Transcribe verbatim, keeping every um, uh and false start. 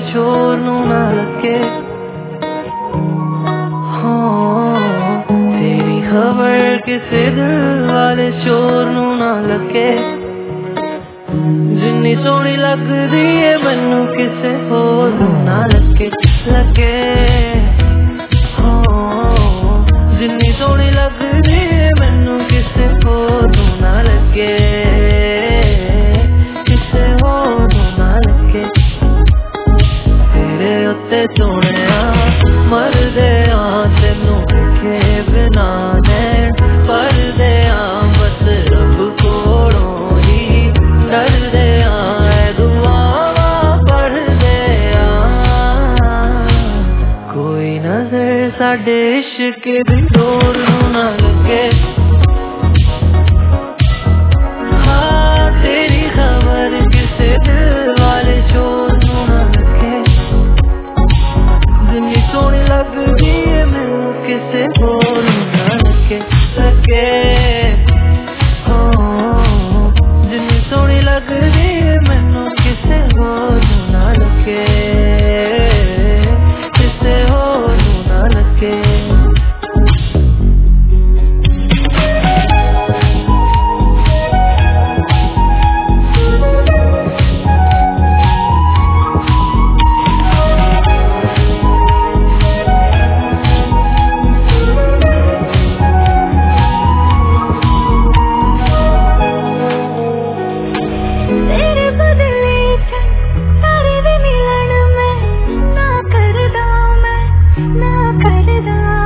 शोर नू ना लगे। हाँ तेरी खबर किसे दिल वाले शोर नू ना लगे। जिन्नी सोहनी लगदी है मैनू किसे होर नू ना लगे लगे। हाँ जिन्नी सोहनी लगदी है मैनू किसे होर नू ना लगे। किसे होर नू ना लगे। तेरे उत्ते सोहणिया मरदे आ तैनू देखे बिना नैन भरदे आ बस रब कोलों ही डरदे आ दुआवां पढ़दे आ। कोई नजर साडे इश्क दी डोर नू ना लगे। हाँ तेरी खबर किसे दिल वाले शोर नू ना लगे। जिन्नी सोहनी लगदी है मैनू किसे होर नू ना लगे लगे। हाँ जिन्नी सोहनी लगदी है मैनू किसे होर नू ना लगे। किसे होर नू ना लगे। तेरे बदले तारे भी मिलन में ना करदा मैं ना करदा।